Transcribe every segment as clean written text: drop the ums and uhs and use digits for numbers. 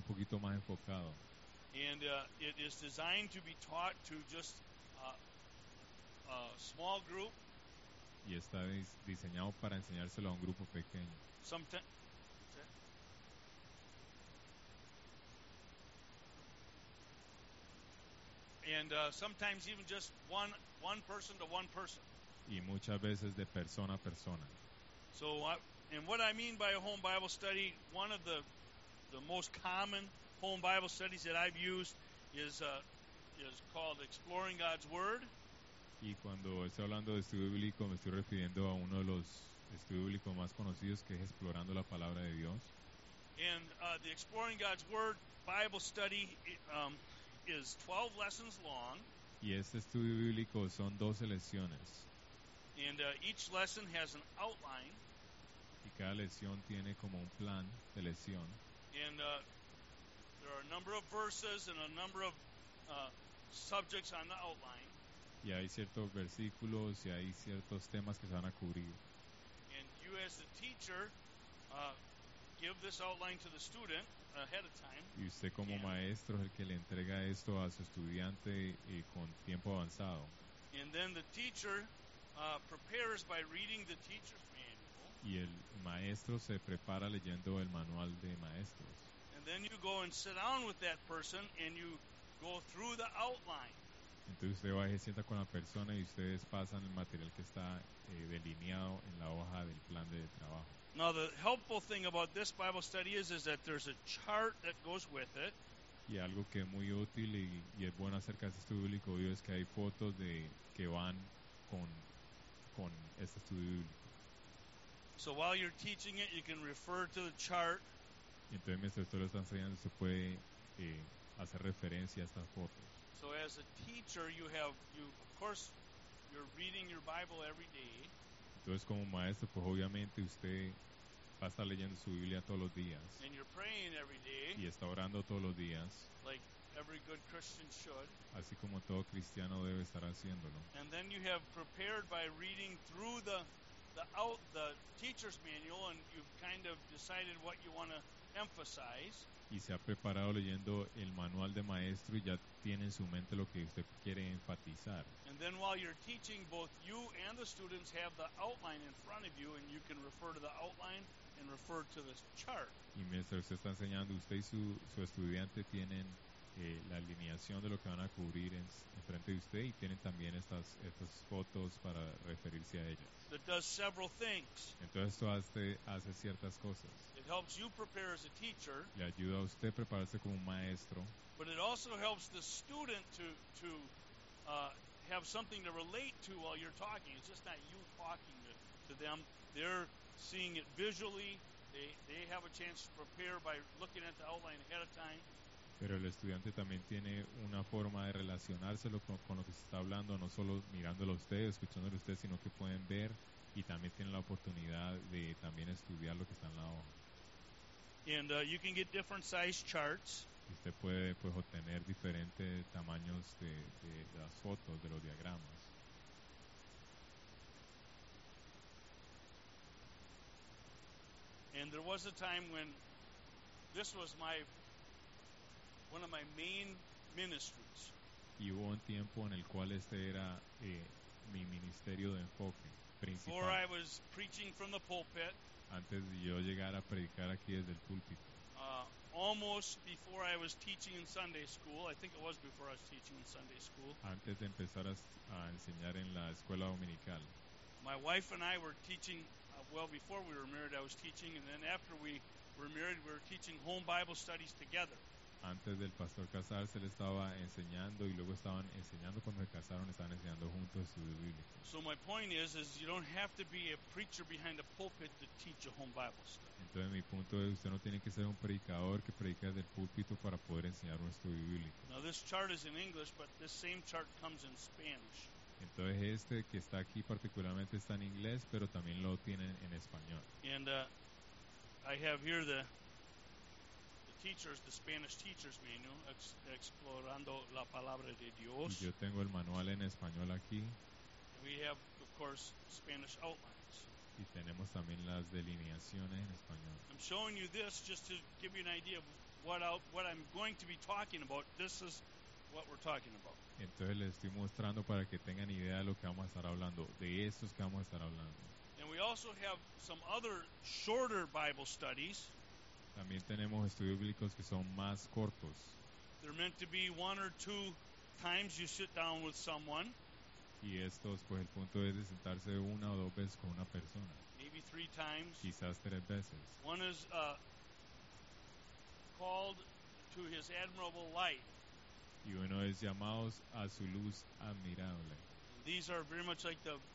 poquito más enfocado. And it is designed to be taught to just a small group. Y está diseñado para enseñárselo a un grupo pequeño. Sometimes. And sometimes even just one person to one person. Y muchas veces de persona a persona. So, and what I mean by a home Bible study, one of the most common home Bible studies that I've used is called Exploring God's Word. Y cuando estoy hablando de estudio bíblico me estoy refiriendo a uno de los estudios bíblicos más conocidos, que es Explorando la Palabra de Dios. And the Exploring God's Word Bible study is 12 lessons long. Y este estudio bíblico son 12 lecciones. And each lesson has an outline. Y cada lección tiene como un plan de lección. And there are a number of verses and a number of subjects on the outline. Y hay ciertos versículos y hay ciertos temas que se van a cubrir. And you as the teacher give this outline to the student ahead of time. Y usted como maestro es el que le entrega esto a su estudiante con tiempo avanzado. And then the teacher prepares by reading the teacher's manual. Y el maestro se prepara leyendo el manual de maestros. And then you go and sit down with that person and you go through the outline. Entonces usted va y se sienta con la persona y ustedes pasan el material que está delineado en la hoja del plan de trabajo. Now the helpful thing about this Bible study is that there's a chart that goes with it. Y algo que es muy útil y es bueno acerca de este estudio bíblico es que hay fotos que van con este estudio bíblico. So while you're teaching it, you can refer to the chart. Y entonces mientras usted lo está enseñando, se puede hacer referencia a estas fotos. So as a teacher, of course, you're reading your Bible every day. Entonces como maestro, pues obviamente usted va a estar leyendo su Biblia todos los días. And you're praying every day. Y está orando todos los días. Like every good Christian should. Así como todo cristiano debe estar haciéndolo. And then you have prepared by reading through the teacher's manual, and you've kind of decided what you want to emphasize. Y se ha preparado leyendo el manual de maestro y ya tiene en su mente lo que usted quiere enfatizar. And then while you're teaching, both you and the students have the outline in front of you, and you can refer to the outline and refer to this chart. Y mientras usted está enseñando, usted y su estudiante tienen la alineación de lo que van a cubrir en frente de usted, y tienen también estas fotos para referirse a ellas. That does several things. Entonces esto hace ciertas cosas. It helps you prepare as a teacher. Le ayuda a usted a prepararse como un maestro. But it also helps the student to have something to relate to while you're talking. It's just not you talking to them. They're seeing it visually. They have a chance to prepare by looking at the outline ahead of time. Pero el estudiante también tiene una forma de relacionárselo con lo que se está hablando, no solo mirándolo a usted, escuchándolo a usted, sino que pueden ver y también tienen la oportunidad de también estudiar lo que está en la hoja. And you can get different size charts. Y usted puede pues obtener diferentes tamaños de las fotos, de los diagramas. And there was a time when this was one of my main ministries. Y hubo un tiempo en el cual este era mi ministerio de enfoque principal. Before I was preaching from the pulpit. Antes de yo llegar a predicar aquí desde el púlpito. Almost before I was teaching in Sunday school. I think it was before I was teaching in Sunday school. Antes de empezar a enseñar en la escuela dominical. My wife and I were teaching, before we were married I was teaching, and then after we were married we were teaching home Bible studies together. Antes del pastor casarse, él estaba enseñando, y luego estaban enseñando cuando se casaron, estaban enseñando juntos estudio bíblico. So my point is you don't have to be a preacher behind a pulpit to teach a home Bible study. Entonces mi punto es, usted no tiene que ser un predicador que predica desde el púlpito para poder enseñar un estudio bíblico. Now this chart is in English, but this same chart comes in Spanish. Entonces este que está aquí particularmente está en inglés, pero también lo tienen en español. And I have here the Spanish teacher's manual, Explorando la Palabra de Dios. Y yo tengo el manual en español aquí. We have, of course, Spanish outlines. Y tenemos también las delineaciones en español. I'm showing you this just to give you an idea of what I'm going to be talking about, this is what we're talking about. Entonces les estoy mostrando para que tengan idea de lo que vamos a estar hablando, de estos que vamos a estar hablando. And we also have some other shorter Bible studies. También tenemos estudios bíblicos que son más cortos. They're meant to be 1 or 2 times you sit down with someone, Y estos, pues el punto es de sentarse una o dos veces con una persona, maybe 3 times. quizás 3 veces. One is called to his admirable light. Y uno es llamados a su luz admirable. These are very much like the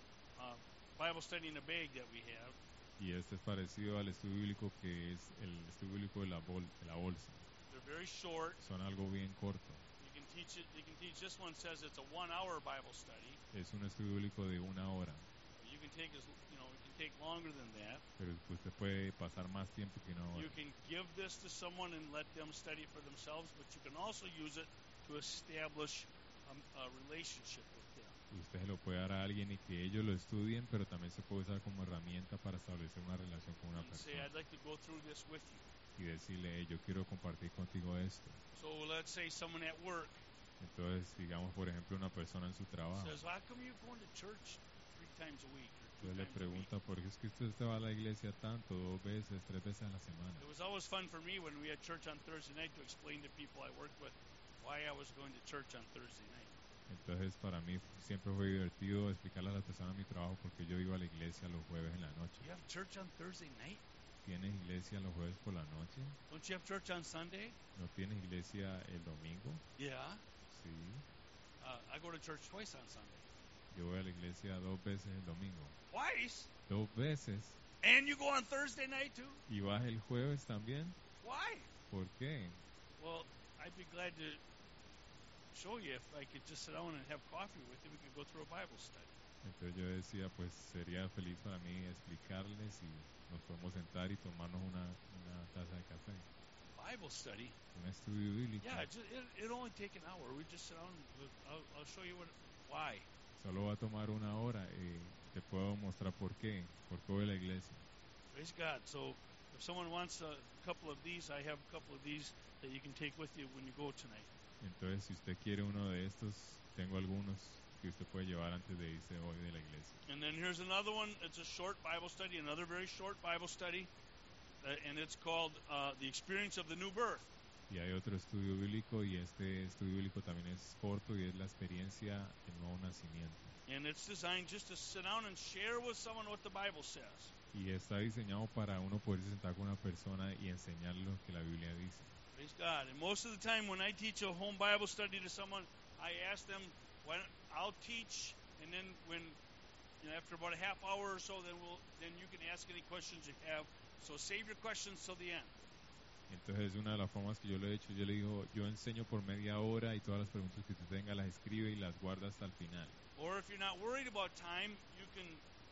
Bible study in a bag that we have. Y este es parecido al estudio bíblico que es el estudio bíblico de la bolsa. They're very short. Son algo bien corto. You can teach it. You can teach. This one says it's a 1-hour Bible study. Es un estudio bíblico de 1 hora. You can take as you know. You can take longer than that. Pero usted puede pasar más tiempo que 1 hora. You can give this to someone and let them study it for themselves, but you can also use it to establish a relationship with them. Usted se lo puede dar a alguien y que ellos lo estudien, pero también se puede usar como herramienta para establecer una relación con una And say, persona. I'd like to go through this with you. Y decirle, hey, yo quiero compartir contigo esto. So let's say someone at work Entonces, digamos, por ejemplo, una persona en su trabajo. says, "How come you're going to church 3 times a week or 2 Entonces le times a week?" pregunta, ¿por qué es que usted va a la iglesia tanto, 2 veces, 3 veces a la semana? It was always fun for me when we had church on Thursday night to explain to people I worked with why I was going to church on Thursday night. Entonces, para mí siempre fue divertido explicarle a las personas mi trabajo porque yo iba a la iglesia los jueves en la noche. You have church on Thursday night? ¿Tienes iglesia los jueves por la noche? Don't you have church on Sunday? ¿No tienes iglesia el domingo? Yeah. Sí. I go to church twice on Sunday. Yo voy a la iglesia 2 veces el domingo. Twice? 2 veces. And you go on Thursday night too? ¿Y vas el jueves también? Why? ¿Por qué? Well, I'd be glad to show you if I could just sit down and have coffee with you. We could go through a Bible study. Entonces yo decía, pues sería feliz para mí explicarles y nos podemos sentar y tomarnos una taza de café. Bible study? Un estudio bíblico. Yeah, it'll only take an hour. We just sit down. I'll show you why. Solo va a tomar 1 hora y te puedo mostrar por qué voy a la iglesia. Praise God. So if someone wants a couple of these, I have a couple of these that you can take with you when you go tonight. Entonces, si usted quiere uno de estos, tengo algunos que usted puede llevar antes de irse hoy de la iglesia. And then here's another one. It's a short Bible study, another very short Bible study, and it's called The Experience of the New Birth. Y hay otro estudio bíblico y este estudio bíblico también es corto y es la experiencia del nuevo nacimiento. And it's designed just to sit down and share with someone what the Bible says. Y está diseñado para uno poder sentar con una persona y enseñarle lo que la Biblia dice. Praise God. And most of the time when I teach a home Bible study to someone, I ask them, I'll teach, and then when after about a half hour or so, then you can ask any questions you have. So save your questions till the end. Entonces, una de las formas que yo lo he hecho, yo le digo, yo enseño por media hora y todas las preguntas que usted tenga las escribe y las guarda hasta el final. Or if you're not worried about time, you can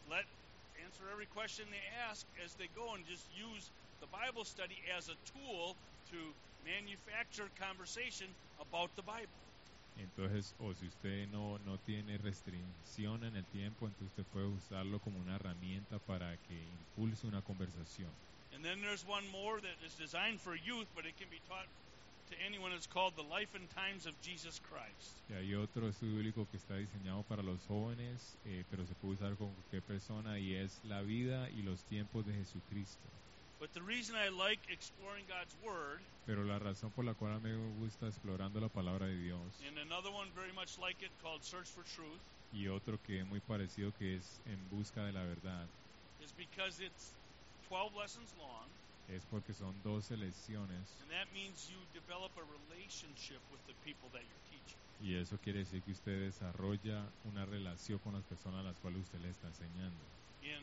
answer every question they ask as they go and just use the Bible study as a tool to manufacture conversation about the Bible. Entonces, o si usted no tiene restricción en el tiempo, entonces usted puede usarlo como una herramienta para que impulse una conversación. And then there's one more that is designed for youth, but it can be taught to anyone. It's called The Life and Times of Jesus Christ. Y hay otro estudio bíblico que está diseñado para los jóvenes, pero se puede usar con cualquier persona, y es la vida y los tiempos de Jesucristo. But the reason I like exploring God's Word, Pero la razón por la cual a mí me gusta explorando la palabra de Dios, and another one very much like it called Search for Truth, y otro que es muy parecido que es En busca de la verdad, is because it's 12 lessons long, es porque son 12 lecciones, and that means you develop a relationship with the people that you're teaching. y eso quiere decir que usted desarrolla una relación con las personas a las cuales usted le está enseñando. And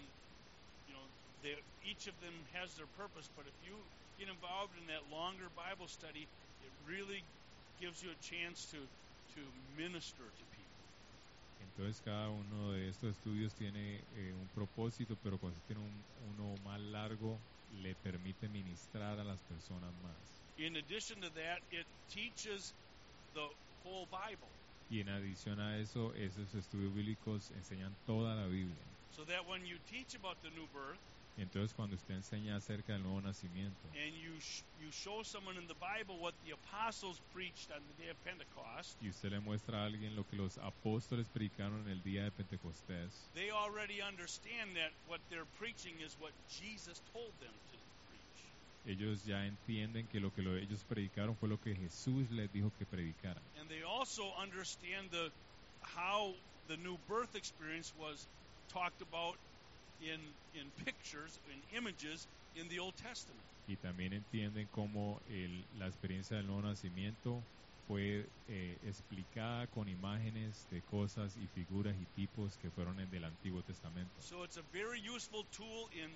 each of them has their purpose, but if you get involved in that longer Bible study, it really gives you a chance to minister to people. Entonces cada uno de estos estudios tiene un propósito, pero cuando tiene uno más largo, le permite ministrar a las personas más. In addition to that, it teaches the whole Bible. Y en adición a eso, esos estudios bíblicos enseñan toda la Biblia. So that when you teach about the new birth, Entonces cuando usted enseña acerca del nuevo nacimiento and you show someone in the Bible what the apostles preached on the day of Pentecost, y usted le muestra a alguien lo que los apóstoles predicaron en el día de Pentecostés, they already understand that what they're preaching is what Jesus told them to preach. ellos ya entienden que ellos predicaron fue lo que Jesús les dijo que predicaran. And they also understand how the new birth experience was talked about in pictures, in images in the Old Testament. Y también entienden cómo la experiencia del nuevo nacimiento fue explicada con imágenes de cosas y figuras y tipos que fueron en del Antiguo Testamento. So it's a very useful tool in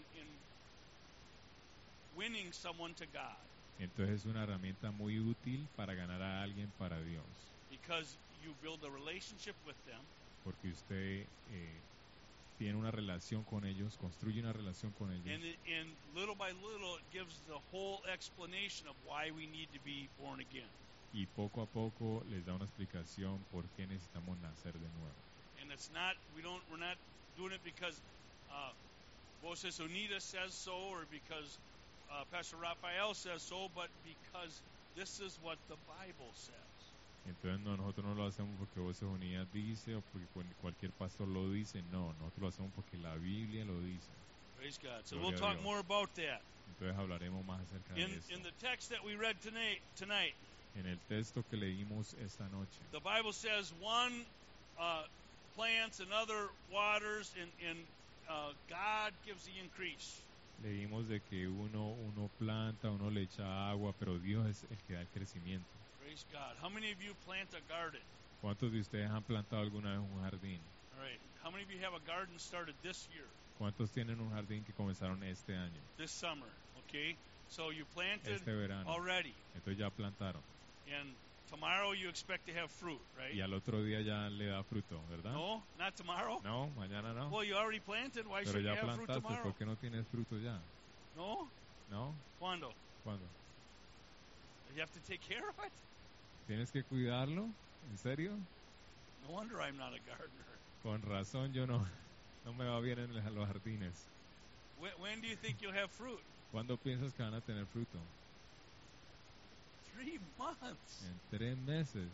winning someone to God, Entonces es una herramienta muy útil para ganar a alguien para Dios, because you build a relationship with them, porque usted tiene una relación con ellos, construye una relación con ellos, and little by little it gives the whole explanation of why we need to be born again. y poco a poco les da una explicación por qué necesitamos nacer de nuevo. And it's not, we're not doing it because Voces Unidas says so, or because Pastor Rafael says so, but because this is what the Bible says. Entonces nosotros no lo hacemos porque Voces Unidas dice o porque cualquier pastor lo dice, no, nosotros lo hacemos porque la Biblia lo dice. Praise God. So Gloria we'll a talk Dios. more about that. Entonces hablaremos más acerca de In esto. the text that we read tonight, En el texto que leímos esta noche, the Bible says one plants, another waters, and God gives the increase. leímos de que uno planta, uno le echa agua, pero Dios es el que da el crecimiento. Praise God. How many of you plant a garden? ¿Cuántos de ustedes han plantado alguna vez un jardín? All right. How many of you have a garden started this year, ¿Cuántos tienen un jardín que comenzaron este año, this summer? Okay. So you planted este verano? already, Entonces ya plantaron. and tomorrow you expect to have fruit, right? Y al otro día ya le da fruto, ¿verdad? No, not tomorrow. No, mañana no. Well, you already planted. Why Pero should you ya have fruit plantaste, tomorrow? ¿por qué no tienes fruto ya? No. ¿No? ¿Cuándo? ¿Cuándo? You have to take care of it. ¿Tienes que cuidarlo? ¿En serio? No wonder I'm not a gardener. Con razón yo no me va bien en los jardines. When do you think you'll have fruit? ¿Cuándo piensas que van a tener fruto? 3 months. En 3 meses.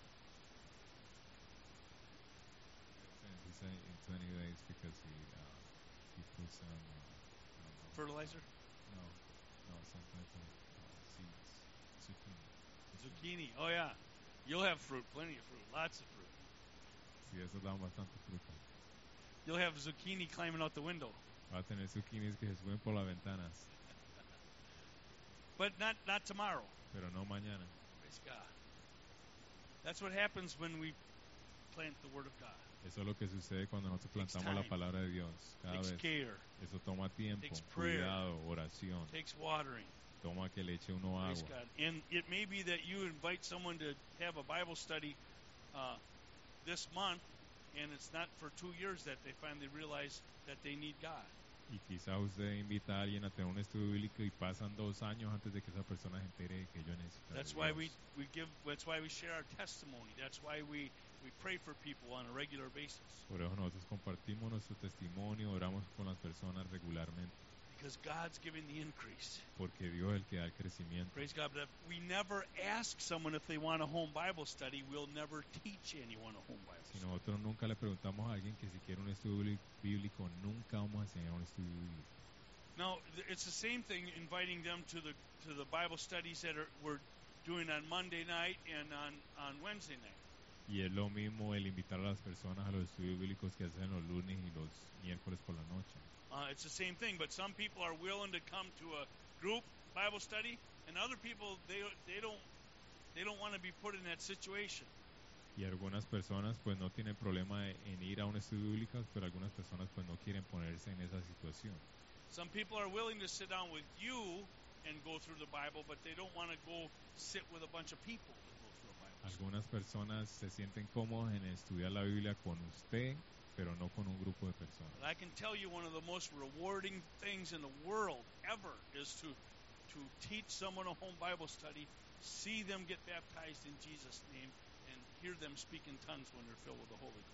He said in 20 days because he put some Fertilizer? no, some type of seeds, zucchini. Zucchini. Oh, yeah. You'll have fruit. Plenty of fruit. Lots of fruit. Sí, esos dan bastante fruto. You'll have zucchini climbing out the window. Va a tener zucchinis que se suben por las ventanas, But not tomorrow. pero no mañana. Praise God. That's what happens when we plant the Word of God. Eso es lo que sucede cuando nosotros Takes plantamos la time. palabra de Dios. Cada Takes vez. care. Eso toma tiempo, Takes prayer. cuidado, oración. Takes watering. Toma que le eche uno Praise agua. God. And it may be that you invite someone to have a Bible study this month, and it's not for 2 years that they finally realize that they need God. Y quizá usted invita a alguien a tener un estudio bíblico y pasan 2 años antes de que esa persona se entere de que yo necesito de That's why Dios. that's why we share our testimony. That's why we pray for people on a regular basis. Por eso nosotros compartimos nuestro testimonio, oramos con las personas regularmente, Because God's giving the increase. porque Dios es el que da el crecimiento. Praise God. But if we never ask someone if they want a home Bible study, we'll never teach anyone a home Bible Si study. nosotros nunca le preguntamos a alguien que si quiere un estudio bíblico, nunca vamos a enseñar un estudio bíblico. Now, it's the same thing inviting them to the Bible studies that we're doing on Monday night and on Wednesday night. Y es lo mismo el invitar a las personas a los estudios bíblicos que hacen los lunes y los miércoles por la noche. It's the same thing, but some people are willing to come to a group Bible study, and other people they don't want to be put in that situation. Y algunas personas pues no tienen problema en ir a un estudio bíblico, pero algunas personas pues no quieren ponerse en esa situación. Some people are willing to sit down with you and go through the Bible, but they don't want to go sit with a bunch of people and go through a Bible study. Algunas personas se sienten cómodos en estudiar la Biblia con usted, pero no con un grupo de personas. But I can tell you one of the most rewarding things in the world ever is to teach someone a home Bible study, see them get baptized in Jesus' name, and hear them speak in tongues when they're filled with the Holy Ghost.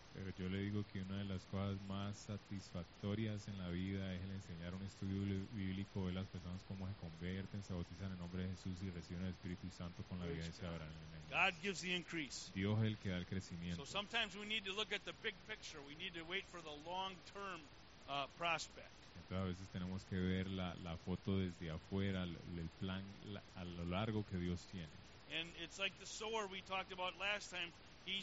Pero yo le digo que una de las cosas más satisfactorias en la vida es el enseñar un estudio bíblico, ver las personas cómo se convierten, se bautizan en nombre de Jesús y reciben el Espíritu Santo con la vida de Abraham. God gives the increase. Dios es el que da el crecimiento. So sometimes we need to look at the big picture. We need to wait for the long-term prospect. Entonces a veces tenemos que ver la foto desde afuera, el plan a lo largo que Dios tiene. And it's like the sower we talked about last time. He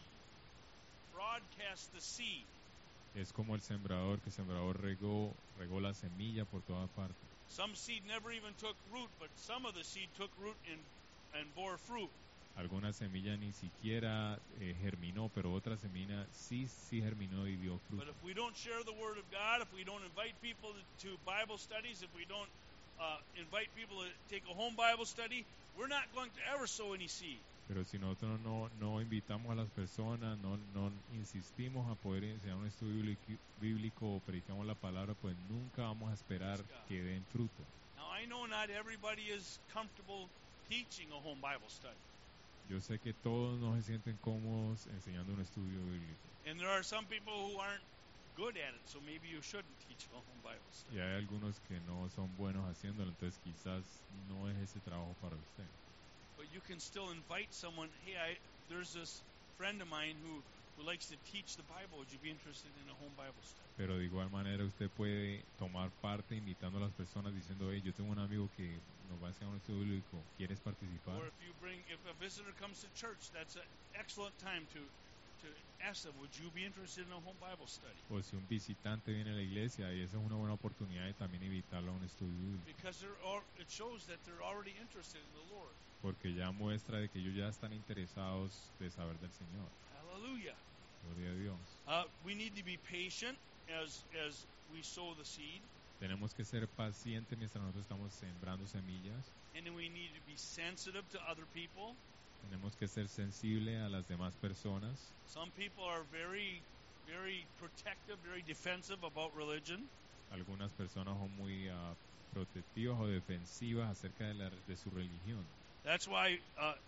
broadcast the seed. Es como el sembrador, que el sembrador regó la semilla por toda parte. Some seed never even took root, but some of the seed took root and bore fruit. Alguna semilla ni siquiera germinó, pero otra semilla sí germinó y dio fruto. But if we don't share the word of God, if we don't invite people to Bible studies, if we don't invite people to take a home Bible study, we're not going to ever sow any seed. Pero si nosotros no invitamos a las personas, no insistimos a poder enseñar un estudio bíblico o predicamos la palabra, pues nunca vamos a esperar que den fruto. Now I know not everybody is comfortable teaching a home Bible study. Yo sé que todos no se sienten cómodos enseñando un estudio bíblico. And there are some people who aren't good at it, so maybe you shouldn't teach a home Bible study. Y hay algunos que no son buenos haciéndolo, entonces quizás no es ese trabajo para usted. But you can still invite someone, hey, there's this friend of mine who likes to teach the Bible. Would you be interested in a home Bible study? Pero de igual manera usted puede tomar parte invitando a las personas diciendo, hey, yo tengo un amigo que nos va a enseñar un estudio bíblico, ¿quieres participar? Or if a visitor comes to church, that's an excellent time to ask them, would you be interested in a home Bible study? O si un visitante viene a la iglesia, y esa es una buena oportunidad de también invitarlo a un estudio bíblico. Because it shows that they're already interested in the Lord. Porque ya muestra de que ellos ya están interesados de saber del Señor. Hallelujah. Gloria a Dios. We need to be patient as we sow the seed. Tenemos que ser pacientes mientras nosotros estamos sembrando semillas. And then we need to be sensitive to other people. Tenemos que ser sensibles a las demás personas. Some people are very, very protective, very defensive about religion. Algunas personas son muy protectivas o defensivas acerca de su religión. That's why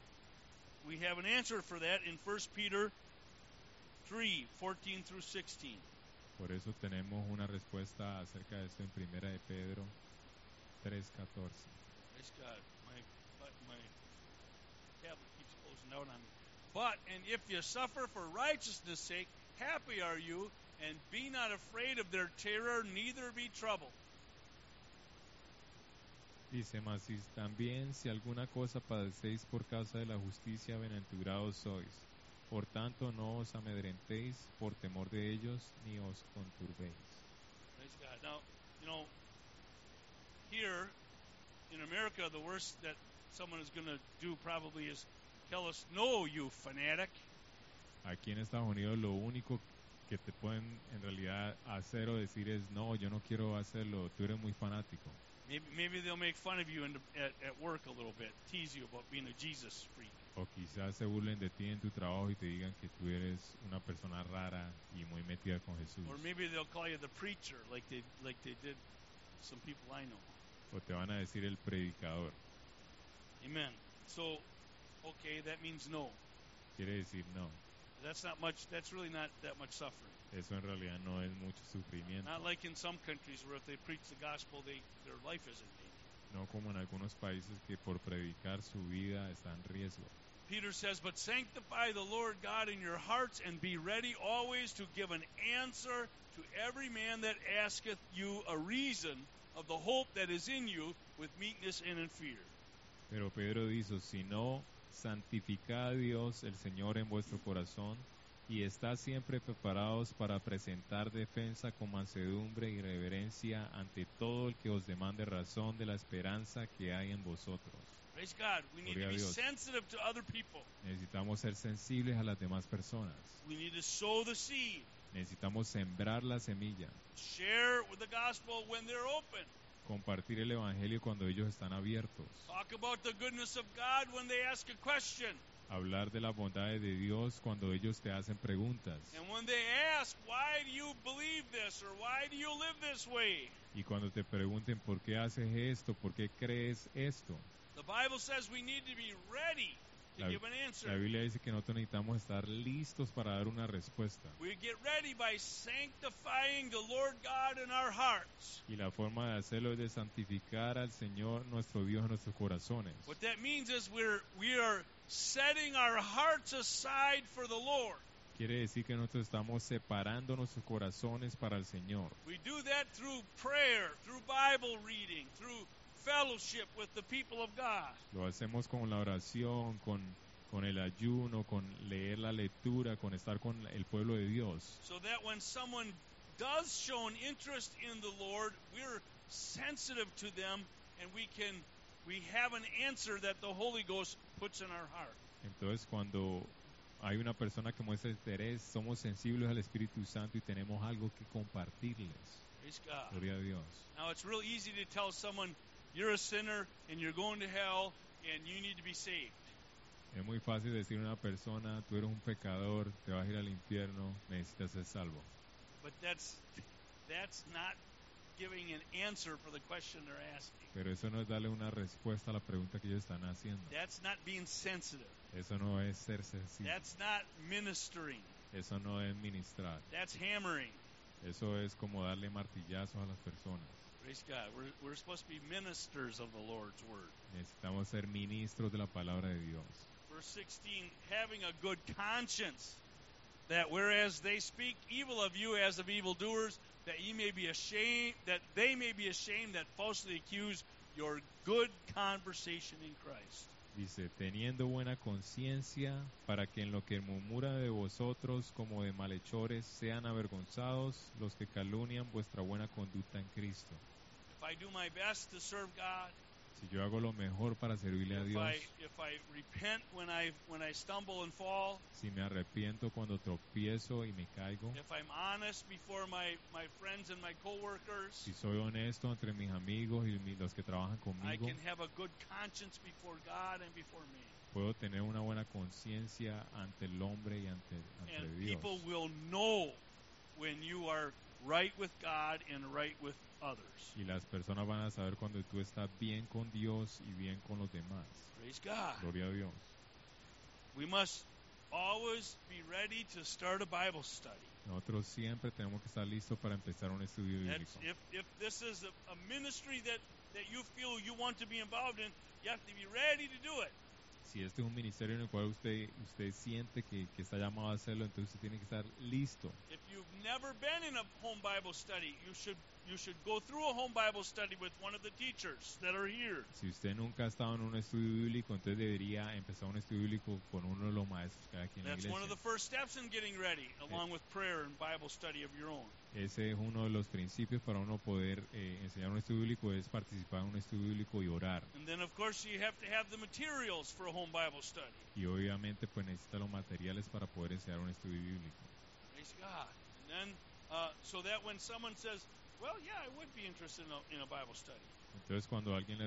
we have an answer for that in 1 Peter 3:14 through 16. Por eso tenemos una respuesta acerca de esto en Primera de Pedro 3:14. Praise God. My tablet keeps closing out on me. But, and if you suffer for righteousness' sake, happy are you, and be not afraid of their terror, neither be troubled. Dice, mas si también si alguna cosa padecéis por causa de la justicia, bienaventurados sois. Por tanto, no os amedrentéis por temor de ellos, ni os conturbéis. Praise God. Now, here in America, the worst that someone is going to do probably is tell us, no, you fanatic. Aquí en Estados Unidos lo único que te pueden en realidad hacer o decir es, no, yo no quiero hacerlo, tú eres muy fanático. Maybe they'll make fun of you at work a little bit, tease you about being a Jesus freak. O quizás se burlen de ti en tu trabajo y te digan que tú eres una persona rara y muy metida con Jesús. Or maybe they'll call you the preacher, like they did some people I know. O te van a decir el predicador. Amen. So, okay, that means no. Quiere decir no. That's not much. That's really not that much suffering. Eso en realidad no es mucho sufrimiento. Not like in some countries where if they preach the gospel, their life is in danger. No como en algunos países que por predicar su vida está en riesgo. Peter says, but sanctify the Lord God in your hearts, and be ready always to give an answer to every man that asketh you a reason of the hope that is in you, with meekness and in fear. Pero Pedro dice, si no, santificad a Dios el Señor en vuestro corazón, y estad siempre preparados para presentar defensa con mansedumbre y reverencia ante todo el que os demande razón de la esperanza que hay en vosotros. Praise God. We need to be sensitive to other people. Necesitamos ser sensibles a las demás personas. We need to sow the seed. Necesitamos sembrar la semilla. Share with the gospel when they're open. Compartir el evangelio cuando ellos están abiertos. Talk about the goodness of God when they ask a question. Hablar de la bondad de Dios cuando ellos te hacen preguntas. And when they ask, why do you believe this, or why do you live this way? Y cuando te pregunten por qué haces esto, por qué crees esto. The Bible says we need to be ready. to give an answer. La Biblia dice que nosotros necesitamos estar listos para dar una respuesta. We get ready by sanctifying the Lord God in our hearts. Y la forma de hacerlo es de santificar al Señor nuestro Dios en nuestros corazones. What that means is we are setting our hearts aside for the Lord. Quiere decir que nosotros estamos separando nuestros corazones para el Señor. We do that through prayer, through Bible reading, through fellowship with the people of God. Lo hacemos con la oración, con el ayuno, con leer la lectura, con estar con el pueblo de Dios. So that when someone does show an interest in the Lord, we're sensitive to them and we have an answer that the Holy Ghost puts in our heart. Entonces cuando hay una persona que muestra interés, somos sensibles al Espíritu Santo y tenemos algo que compartirles. Praise God. Gloria a Dios. Now it's real easy to tell someone you're a sinner and you're going to hell and you need to be saved. Es muy fácil decir a una persona, tú eres un pecador, te vas a ir al infierno, necesitas ser salvo. But that's not giving an answer for the question they're asking. Pero eso no es darle una respuesta a la pregunta que ellos están haciendo. That's not being sensitive. Eso no es ser sensible. That's not ministering. Eso no es ministrar. That's hammering. Eso es como darle martillazos a las personas. Praise God. We're supposed to be ministers of the Lord's word. Necesitamos ser ministros de la palabra de Dios. Verse 16, having a good conscience, that whereas they speak evil of you as of evildoers, that they may be ashamed that falsely accuse your good conversation in Christ. Dice, teniendo buena conciencia, para que en lo que murmura de vosotros como de malhechores sean avergonzados los que calumnian vuestra buena conducta en Cristo. If I do my best to serve God, Si yo hago lo mejor para servirle a Dios, if I repent when I stumble and fall, si me arrepiento cuando tropiezo y me caigo, if I'm honest before my friends and my coworkers, si soy honesto entre mis amigos y los que trabajan I conmigo, can have a good conscience before God and before me. puedo tener una buena conciencia ante el hombre y ante And Dios. people will know when you are right with God and right with others. Y las personas van a saber cuando tú estás bien con Dios y bien con los demás. Praise God. Gloria a Dios. We must always be ready to start a Bible study. Nosotros siempre tenemos que estar listos para empezar un estudio That's, bíblico. if this is a ministry that you feel you want to be involved in, you have to be ready to do it. Si este es un ministerio en el cual usted siente que está llamado a hacerlo, entonces usted tiene que estar listo. If you've never been in a home Bible study, you should go through a home Bible study with one of the teachers that are here. Si usted nunca ha estado en un estudio bíblico, entonces debería empezar un estudio bíblico con uno de los maestros que hay aquí en la That's one of iglesia. the first steps in getting ready, along with prayer and Bible study of your own. Ese es uno de los principios para uno poder enseñar un estudio bíblico, es participar en un estudio bíblico y orar. And then, of course, you have to have the materials for a home Bible study. Y obviamente pues necesita los materiales para poder enseñar un estudio bíblico. Praise God. And then, so that when someone says, well, yeah, I would be interested in a Bible study. Entonces cuando alguien le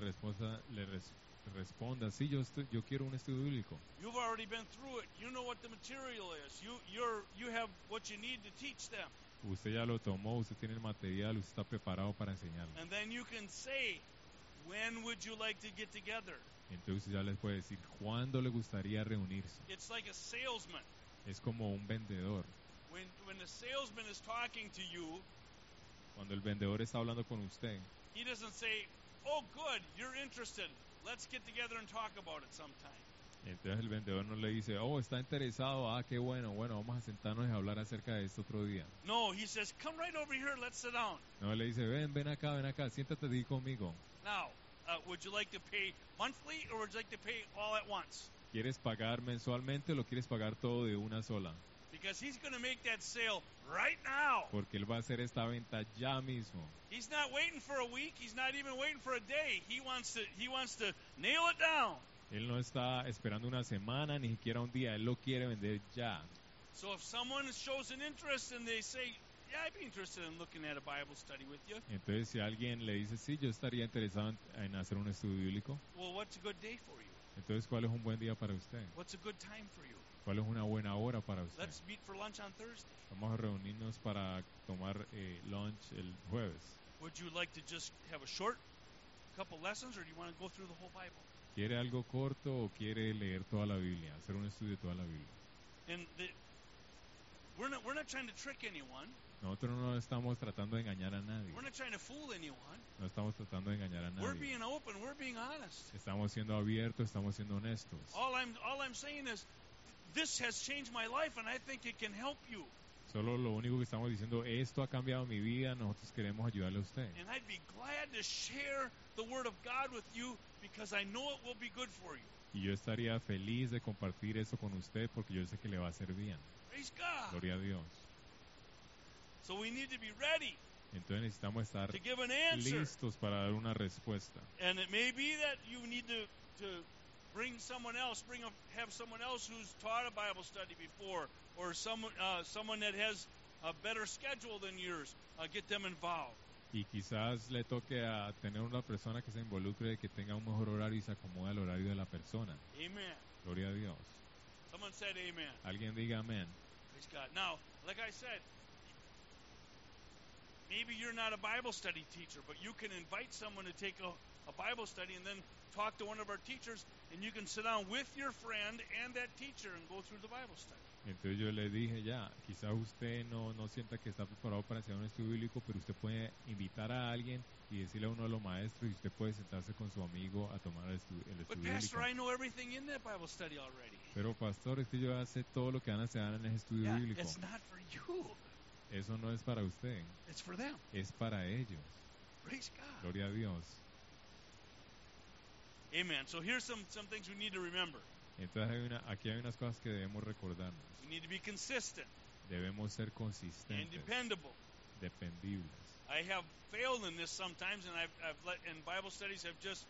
responda, sí, yo quiero un estudio bíblico. You've already been through it. You know what the material is. You have what you need to teach them. Usted ya lo tomó, usted tiene el material, usted está preparado para enseñarlo. And then you can say, when would you like to get together? Entonces ya les puede decir cuándo le gustaría reunirse. It's like a salesman. Es como un vendedor. When the salesman is talking to you, Cuando el vendedor está hablando con usted, he doesn't say, oh, good, you're interested. Let's get together and talk about it sometime. entonces el vendedor no le dice, oh, está interesado, qué bueno, vamos a sentarnos y hablar acerca de esto otro día. No, he says, come right over here, let's sit down. No, le dice, ven acá, siéntate aquí conmigo. Now, would you like to pay monthly or would you like to pay all at once? ¿Quieres pagar mensualmente o lo quieres pagar todo de una sola? Because he's going to make that sale right now. Porque él va a hacer esta venta ya mismo. He's not waiting for a week. He's not even waiting for a day. He wants to nail it down. Él no está esperando una semana, ni siquiera un día. Él lo quiere vender ya. So if someone shows an interest and they say, yeah, I'd be interested in looking at a Bible study with you. Entonces, si alguien le dice, sí, yo estaría interesado en hacer un estudio bíblico, Well, what's a good day for you? entonces, ¿cuál es un buen día para usted? What's a good time for you? ¿Cuál es una buena hora para usted? Let's meet for lunch on Thursday. Vamos a reunirnos para tomar lunch el jueves. Would you like to just have a short couple lessons or do you want to go through the whole Bible? ¿Quiere algo corto o quiere leer toda la Biblia, hacer un estudio de toda la Biblia? And we're not trying to trick anyone. Nosotros no estamos tratando de engañar a nadie. We're not trying to fool anyone. No estamos tratando de engañar a We're nadie. being open. We're being honest. Estamos siendo abiertos, estamos siendo honestos. All I'm saying is, this has changed my life, and I think it can help you. Solo lo único que estamos diciendo, esto ha cambiado mi vida, nosotros queremos ayudarle a usted. And I'd be glad to share the Word of God with you because I know it will be good for you. Y yo estaría feliz de compartir eso con usted porque yo sé que le va a hacer bien. Praise God. Gloria a Dios. So we need to be ready Entonces necesitamos estar to give an answer. listos para dar una respuesta. And it may be that you need to bring someone else, have someone else who's taught a Bible study before, or someone that has a better schedule than yours. Get them involved. Y quizás le toque a tener una persona que se involucre, que tenga un mejor horario y se acomode al horario de la persona. Amen. Gloria a Dios. Someone said amen. Alguien diga amén. Praise God. Now, like I said, maybe you're not a Bible study teacher, but you can invite someone to take a Bible study and then talk to one of our teachers, and you can sit down with your friend and that teacher and go through the Bible study. Entonces yo le dije ya, quizás usted no sienta que está preparado para hacer un estudio bíblico, pero usted puede invitar a alguien y decirle a uno de los maestros y usted puede sentarse con su amigo a tomar el estudio But bíblico. Pastor, I know everything in that Bible study already. Pero pastor, es que yo ya sé todo lo que van a hacer en ese estudio Yeah, bíblico. it's not for you. Eso no es para usted, It's for them. es para ellos. Praise God. Gloria a Dios. Amen. So here's some things we need to remember. Entonces aquí hay unas cosas que debemos recordarnos. We need to be consistent Debemos ser and consistentes, dependable. dependibles. I have failed in this sometimes, and I've let in Bible studies have just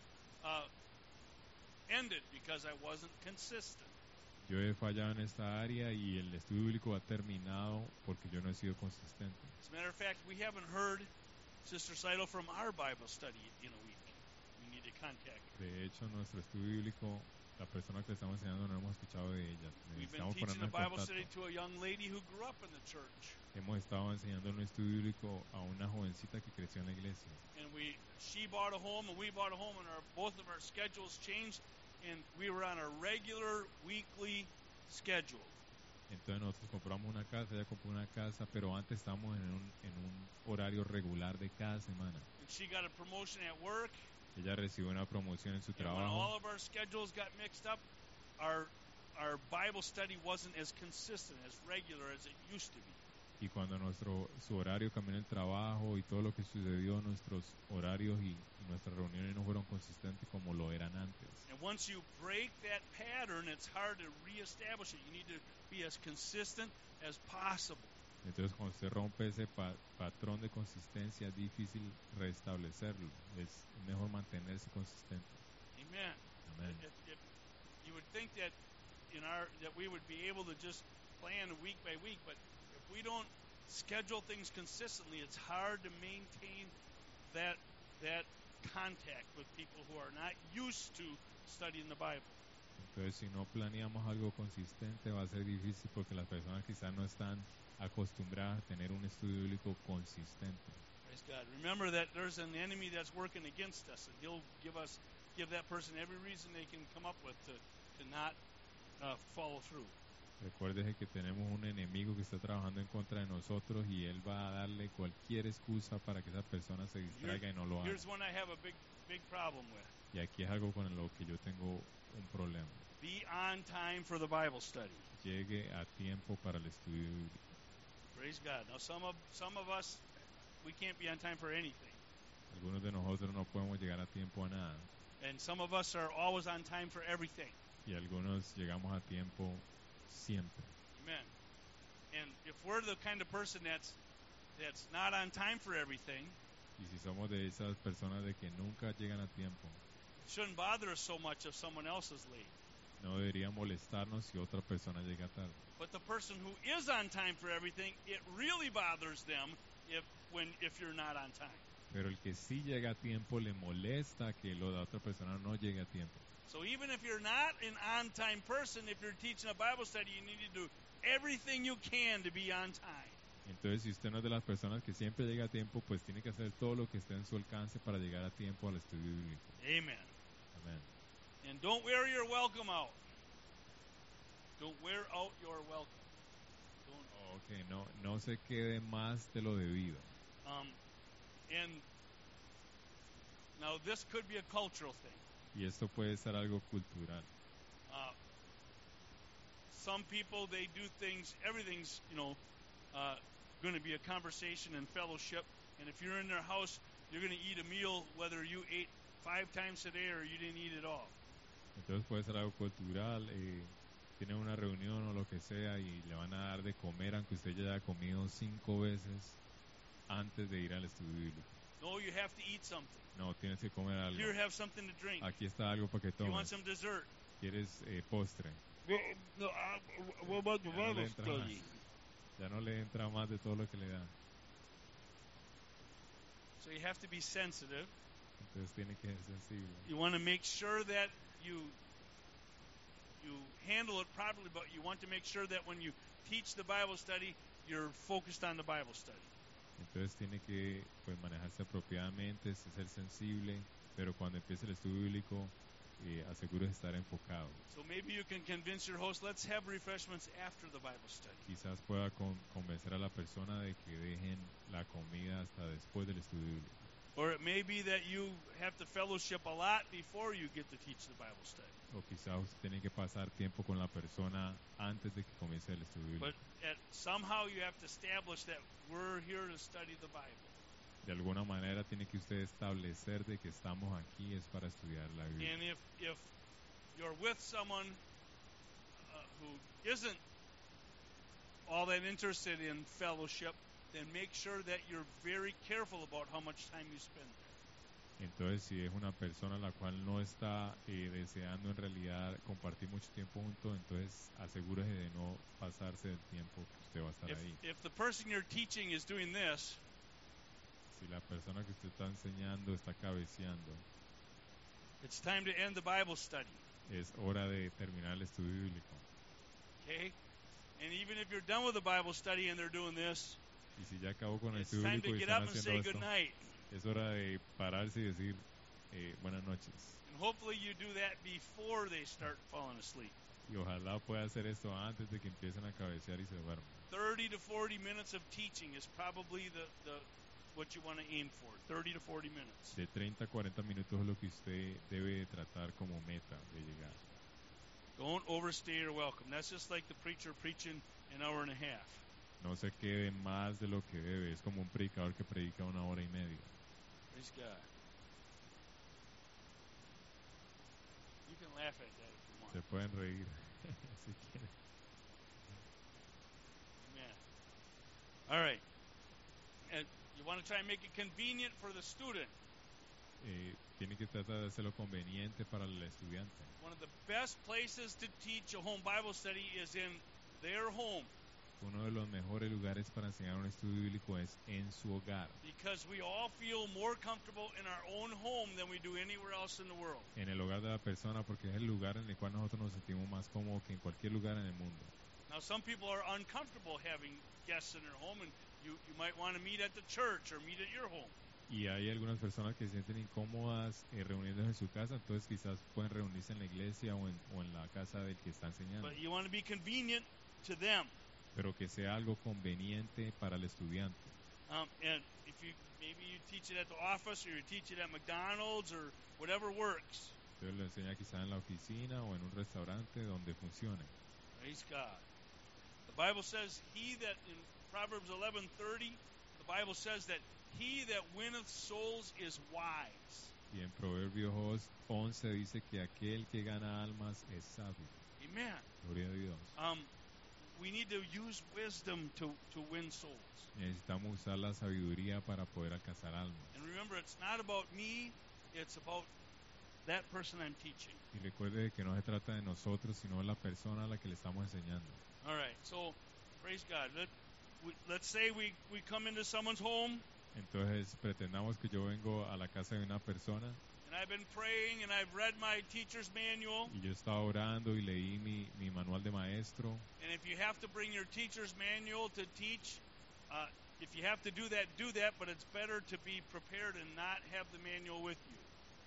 ended because I wasn't consistent. Yo he fallado en esta área y el estudio bíblico ha terminado porque yo no he sido consistente. As a matter of fact, we haven't heard Sister Seidel from our Bible study in a week. We need to contact her. De hecho, nuestro estudio bíblico, la persona que le estamos enseñando no hemos escuchado de ella. We've been Necesitamos teaching ponernos a en Bible study contacto. to a young lady who grew up in the church. Hemos estado enseñando un estudio bíblico a una jovencita que creció en la iglesia. And she bought a home and we bought a home, and both of our schedules changed, and we were on a regular weekly schedule. Entonces nosotros compramos una casa, ella compró una casa, pero antes estábamos en un horario regular de cada semana. And she got a promotion at work. Ella recibió una promoción en su And when all trabajo of our schedules got mixed up, our Bible study wasn't as consistent, as regular as it used to be. y cuando su horario cambió en el trabajo y todo lo que sucedió, nuestros horarios y nuestras reuniones no fueron consistentes como lo eran antes. And once you break that pattern, it's hard to reestablish it. You need to be as consistent as possible. Entonces cuando usted rompe ese patrón de consistencia es difícil restablecerlo, es mejor mantenerse consistente. Amen. Amén. If you would think that that we would be able to just plan week by week, but if we don't schedule things consistently, it's hard to maintain that contact with people who are not used to studying the Bible. Entonces si no planeamos algo consistente va a ser difícil porque las personas quizás no están acostumbradas a tener un estudio bíblico consistente. Praise God. Remember that there's an enemy that's working against us, and he'll give that person every reason they can come up with to not follow through. Recuérdese que tenemos un enemigo que está trabajando en contra de nosotros y él va a darle cualquier excusa para que esa persona se distraiga y no lo haga. Here's one I have a big problem with. Y aquí es algo con lo que yo tengo un problema. Be on time for the Bible study. Llegue a tiempo para el estudio bíblico. Praise God. Now some of us, we can't be on time for anything. Algunos de nosotros no podemos llegar a tiempo a nada And some of us are always on time for everything. y algunos llegamos a tiempo siempre. Amen. And if we're the kind of person that's not on time for everything, Y si somos de esas personas de que nunca llegan a tiempo, it shouldn't bother us so much if someone else is late. no debería molestarnos si otra persona llega tarde. But the person who is on time for everything, it really bothers them if you're not on time. Pero el que sí llega a tiempo le molesta que la otra persona no llegue a tiempo. So even if you're not an on-time person, if you're teaching a Bible study, you need to do everything you can to be on time. Entonces, si usted no es de las personas que siempre llega a tiempo, pues tiene que hacer todo lo que esté en su alcance para llegar a tiempo al estudio bíblico. Amen. Amén. And don't wear your welcome out. Don't wear out your welcome. Don't. Okay, no se quede más de lo debido. And now this could be a cultural thing. Y esto puede ser algo cultural. Some people, they do things, everything's, going to be a conversation and fellowship. And if you're in their house, you're going to eat a meal whether you ate 5 times a day or you didn't eat at all. Entonces puede ser algo cultural, tienen una reunión o lo que sea y le van a dar de comer aunque usted ya haya comido 5 veces antes de ir al estudio bíblico. No, you have to eat something. No, tienes que comer algo. Here, have something to drink. Aquí está algo para que You want tomes. some dessert? ¿Quieres postre? What about the Ya no le Bible entra study? más. Ya no le entra más de todo lo que le da. So you have to be sensitive. Entonces tiene que ser sensible. You want to make sure that you handle it properly, but you want to make sure that when you teach the Bible study, you're focused on the Bible study. Entonces tiene que manejarse apropiadamente, ser sensible, pero cuando empiece el estudio bíblico, asegúrese de estar enfocado. So maybe you can convince your host, let's have refreshments after the Bible study. Quizás pueda convencer a la persona de que dejen la comida hasta después del estudio bíblico. Or it may be that you have to fellowship a lot before you get to teach the Bible study. O quizás usted tiene que pasar tiempo con la persona antes de que comience el estudio But bíblico. somehow you have to establish that we're here to study the Bible. De alguna manera tiene que usted establecer de que estamos aquí es para estudiar la Biblia. And if you're with someone who isn't all that interested in fellowship, then make sure that you're very careful about how much time you spend there. Entonces, si es una persona la cual no está deseando en realidad compartir mucho tiempo juntos, entonces asegúrese de no pasarse del tiempo que usted va a estar ahí. If the person you're teaching is doing this, Si la persona que usted está enseñando está cabeceando, it's time to end the Bible study. es hora de terminar el estudio bíblico. Okay? And even if you're done with the Bible study and they're doing this, Y si ya acabó con el it's estudio time bíblico to y get están up and say haciendo good esto, night. es hora de pararse y decir buenas noches. And hopefully you do that before they start falling asleep. Y ojalá pueda hacer esto antes de que empiecen a cabecear y se duerman. 30 to 40 minutes of teaching is probably the what you want to aim for. 30 to 40 minutes. De 30 a 40 minutos es lo que usted debe tratar como meta de llegar. Don't overstay your welcome. That's just like the preacher preaching an hour and a half. No se quede más de lo que debe. Es como un predicador que predica 1 hora y media. Praise God. You can laugh at that if you want. Se pueden reír si quieren. Amen. All right. And you want to try and make it convenient for the student. Tiene que tratar de hacerlo conveniente para el estudiante. One of the best places to teach a home Bible study is in their home, Uno de los mejores lugares para enseñar un estudio bíblico es en su hogar, because we all feel more comfortable in our own home than we do anywhere else in the world. en el hogar de la persona, porque es el lugar en el cual nosotros nos sentimos más cómodos que en cualquier lugar en el mundo. Now, some people are uncomfortable having guests in their home, and you might want to meet at the church or meet at your home. Y hay algunas personas que se sienten incómodas reuniéndose en su casa, entonces quizás pueden reunirse en la iglesia o en la casa del que está enseñando. But you want to be convenient to them. Pero que sea algo conveniente para el estudiante. And if maybe you teach it at the office, or you teach it at McDonald's, or whatever works. Entonces lo enseña quizás en la oficina o en un restaurante donde funcione. Praise God. The Bible says, he that, in Proverbs 11:30, the Bible says that he that winneth souls is wise. Y en Proverbios 11 dice que aquel que gana almas es sabio. Amen. Gloria a Dios. We need to use wisdom to win souls. Necesitamos usar la sabiduría para poder alcanzar almas. And remember, it's not about me, it's about that person I'm teaching. Y recuerde que no se trata de nosotros, sino de la persona a la que le estamos enseñando. All right, so praise God. Let's say we come into someone's home, Entonces pretendamos que yo vengo a la casa de una persona and I've been praying and I've read my teacher's manual. y yo estaba orando y leí mi manual de maestro. And if you have to bring your teacher's manual to teach, if you have to do that, but it's better to be prepared and not have the manual with you.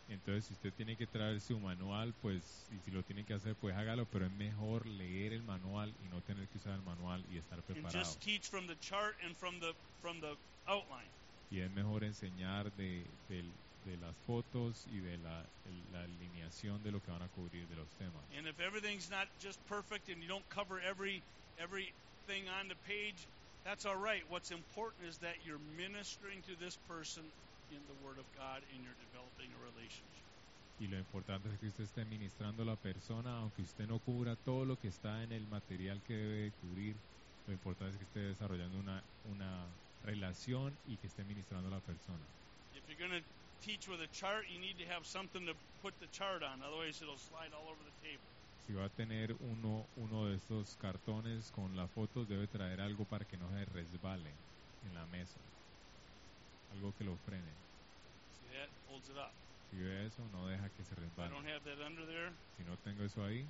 Entonces, si usted tiene que traer su manual, pues, y si lo tiene que hacer, pues hágalo, pero es mejor leer el manual y no tener que usar el manual y estar and preparado. just teach from the chart and from the outline. Y es mejor enseñar de las fotos y de la alineación de lo que van a cubrir de los temas. And if everything's not just perfect and you don't cover everything on the page, that's all right. What's important is that you're ministering to this person in the Word of God and you're developing a relationship. Y lo importante es que usted esté ministrando a la persona, aunque usted no cubra todo lo que está en el material que debe cubrir. Lo importante es que esté desarrollando una relación y que esté ministrando a la persona. If you're going to teach with a chart, you need to have something to put the chart on. Otherwise, it'll slide all over the table. Si va a tener uno de estos cartones con las fotos, debe traer algo para que no se resbale en la mesa. Algo que lo frene. See that? Holds it up. Si ve eso, no deja que se If I resbale. don't have that under there, Si no tengo eso ahí,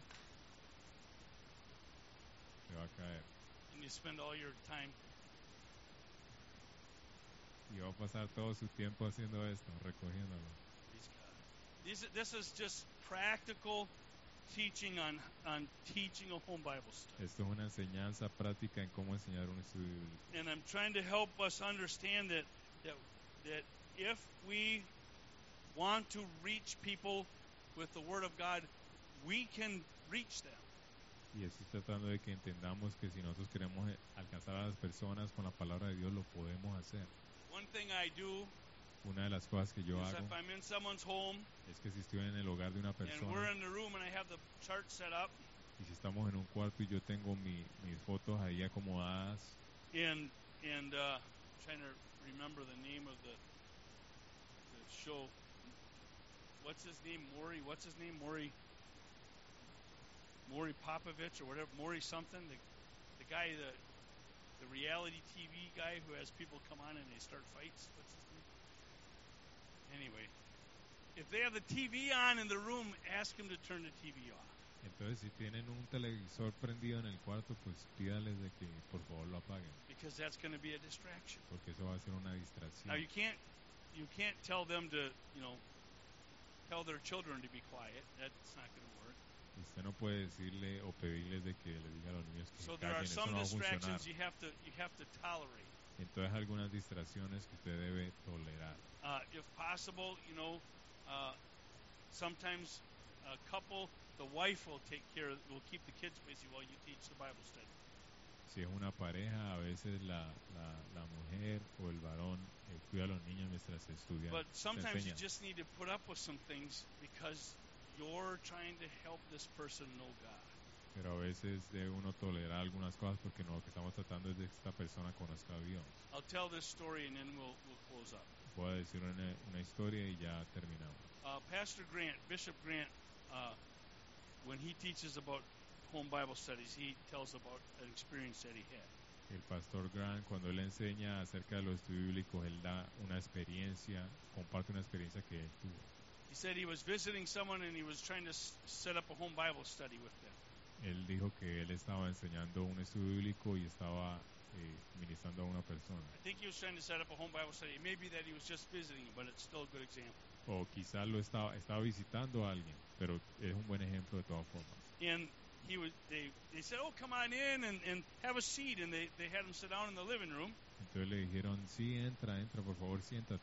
se va a caer. and you spend all your time. Y va a pasar todo su tiempo haciendo esto, recogiéndolo. Praise God. This is just practical teaching on teaching a home Bible study. Esto es una enseñanza práctica en cómo enseñar un estudio bíblico. And I'm trying to help us understand that if we want to reach people with the Word of God, we can reach them. Y estoy tratando de que entendamos que si nosotros queremos alcanzar a las personas con la palabra de Dios, lo podemos hacer. One thing I do Una de las cosas que yo is hago if I'm in someone's home es que si estoy en el hogar de una and we're persona in the room and I have the chart set up y si estamos en un cuarto y yo tengo mis fotos ahí acomodadas and trying to remember the name of the show. What's his name? What's his name? Maury Popovich or whatever. Maury something. The guy, the reality TV guy who has people come on and they start fights. What's his name? Anyway, if they have the TV on in the room, ask him to turn the TV off. entonces si tienen un televisor prendido en el cuarto, pues pídales de que por favor lo apaguen, Because that's going to be a distraction. porque eso va a ser una distracción. Now you can't tell them to, tell their children to be quiet. That's not going to work. Usted no puede decirle o pedirles de que le diga a los niños que So se there are callen, eso some no va a funcionar. distractions you have to tolerate. Entonces algunas distracciones que usted debe tolerar. If possible, sometimes a couple, the wife will will keep the kids busy while you teach the Bible study. Si es una pareja, a veces la mujer o el varón cuida a los niños mientras se estudian. But se sometimes you enseñan. just need to put up with some things because you're trying to help this person know God. Pero a veces debe uno tolerar algunas cosas porque lo que estamos tratando es de que esta persona conozca a Dios. I'll tell this story and then we'll close up. Voy a decir una historia y ya terminamos. Pastor Grant, Bishop Grant, when he teaches about home Bible studies, he tells about an experience that he had. El pastor Grant, cuando él enseña acerca de los estudios bíblicos, él da una experiencia, comparte una experiencia que él tuvo. He said he was visiting someone and he was trying to set up a home Bible study with them. Él dijo que él estaba enseñando un estudio bíblico y estaba ministrando a una persona. I think he was trying to set up a home Bible study. It may be that he was just visiting, but it's still a good example. O quizás estaba visitando a alguien, pero es un buen ejemplo de todas formas. And they said, "Oh, come on in and have a seat." And they had him sit down in the living room. Entonces le dijeron, sí, entra, por favor, siéntate.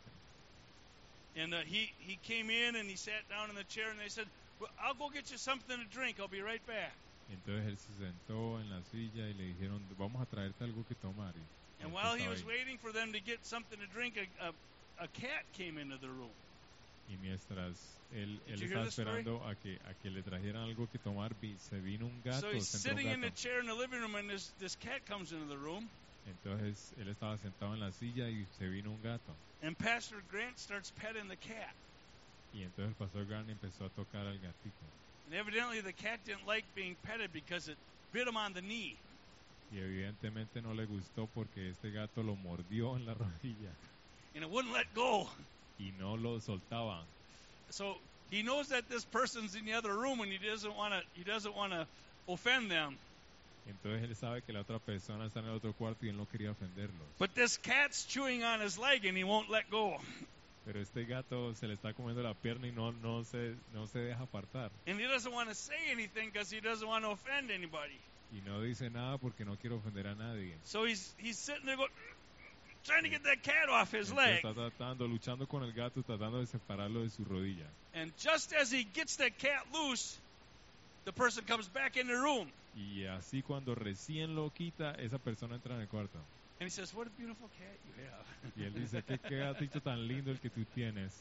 And he came in and he sat down in the chair and they said, "Well, I'll go get you something to drink. I'll be right back." Entonces él se sentó en la silla y le dijeron, vamos a traerte algo que tomar. Y And él while he estaba was ahí. waiting for them to get something to drink, a cat came into the room. Y mientras él Did you estaba hear the story? esperando a que le trajeran algo que tomar, se vino un gato, So he's se entró un sitting in the gato. chair in the living room and this cat comes into the room. Entonces él estaba sentado en la silla y se vino un gato. And Pastor Grant starts petting the cat. Y entonces el pastor Grant empezó a tocar al gatito. And evidently the cat didn't like being petted because it bit him on the knee. Y evidentemente no le gustó porque este gato lo mordió en la rodilla And it wouldn't let go. y no lo soltaba. So he knows that this person's in the other room and he doesn't want to offend them. Entonces él sabe que la otra persona está en el otro cuarto y él no quería ofenderlos. But this cat's chewing on his leg and he won't let go. Pero este gato se le está comiendo la pierna y no se deja apartar. And he doesn't want to say anything because he doesn't want to offend anybody. Y no dice nada porque no quiere ofender a nadie. So he's sitting there going, trying to get that cat off his Entonces leg. está luchando con el gato, tratando de separarlo de su rodilla. And just as he gets that cat loose, the person comes back in the room. Y así cuando recién lo quita, esa persona entra en el cuarto. And he says, what a beautiful cat you have. Y él dice, qué gatito tan lindo el que tú tienes.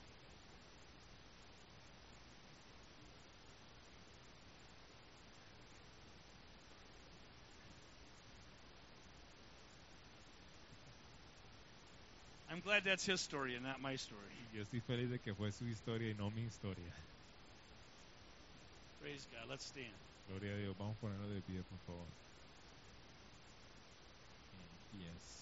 I'm glad that's his story and not my story. Yo estoy feliz de que fue su historia y no mi historia. Praise God. Let's stand. Gloria a Dios. Vamos a ponernos de pie, por favor. Yes.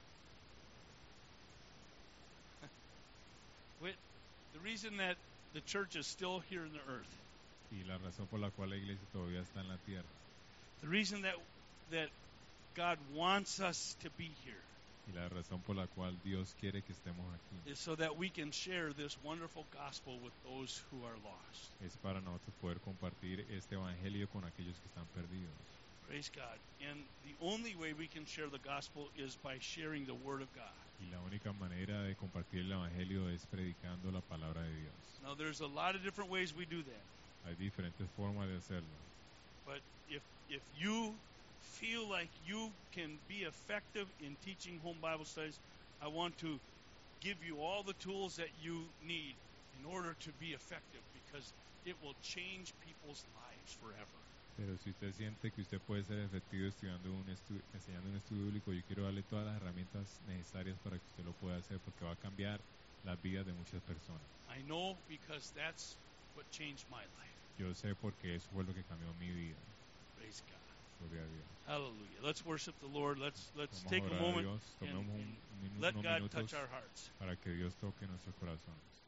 The reason that the church is still here in the earth, Y la razón por la cual la iglesia todavía está en la tierra. the reason that God wants us to be here, Y la razón por la cual Dios quiere que estemos aquí is so that we can share this wonderful gospel with those who are lost. es para nosotros poder compartir este evangelio con aquellos que están perdidos. Praise God. And the only way we can share the gospel is by sharing the word of God. Y la única manera de compartir el evangelio es predicando la palabra de Dios. Now, there's a lot of different ways we do that. Hay diferentes formas de hacerlo. But if you feel like you can be effective in teaching home Bible studies, I want to give you all the tools that you need in order to be effective, because it will change people's lives forever. Pero si usted siente que usted puede ser efectivo enseñando un estudio bíblico, yo quiero darle todas las herramientas necesarias para que usted lo pueda hacer, porque va a cambiar las vidas de muchas personas. I know, because that's what changed my life. Yo sé porque eso fue lo que cambió mi vida. Praise God. Gloria a Dios. Hallelujah. Let's worship the Lord. Let's Vamos take a a orar a moment Dios, and tomemos let unos God minutos touch our hearts. para que Dios toque nuestros corazones.